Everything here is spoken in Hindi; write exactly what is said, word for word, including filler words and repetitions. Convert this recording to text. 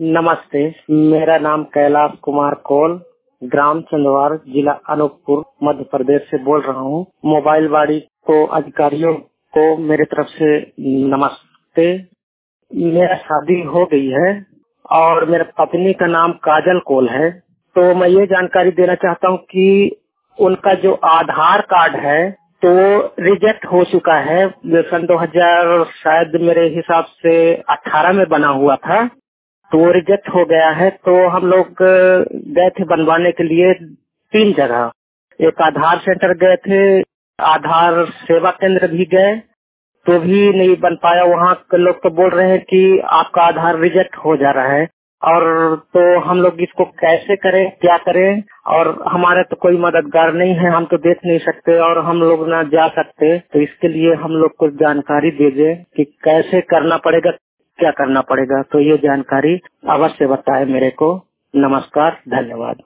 नमस्ते, मेरा नाम कैलाश कुमार कौल, ग्राम चंदवार, जिला अनूपपुर, मध्य प्रदेश से बोल रहा हूँ। मोबाइल वाड़ी को अधिकारियों को मेरे तरफ से नमस्ते। मेरा शादी हो गई है और मेरे पत्नी का नाम काजल कौल है। तो मैं ये जानकारी देना चाहता हूँ कि उनका जो आधार कार्ड है तो रिजेक्ट हो चुका है। सन दो हज़ार शायद मेरे हिसाब से अठारह में बना हुआ था, तो वो रिजेक्ट हो गया है। तो हम लोग अ, गए थे बनवाने के लिए तीन जगह। एक आधार सेंटर गए थे, आधार सेवा केंद्र भी गए, तो भी नहीं बन पाया। वहाँ के लोग तो बोल रहे हैं कि आपका आधार रिजेक्ट हो जा रहा है। और तो हम लोग इसको कैसे करें, क्या करें? और हमारे तो कोई मददगार नहीं है, हम तो देख नहीं सकते और हम लोग ना जा सकते। तो इसके लिए हम लोग को जानकारी दे दे कि कैसे करना पड़ेगा, क्या करना पड़ेगा। तो ये जानकारी अवश्य बताए मेरे को। नमस्कार, धन्यवाद।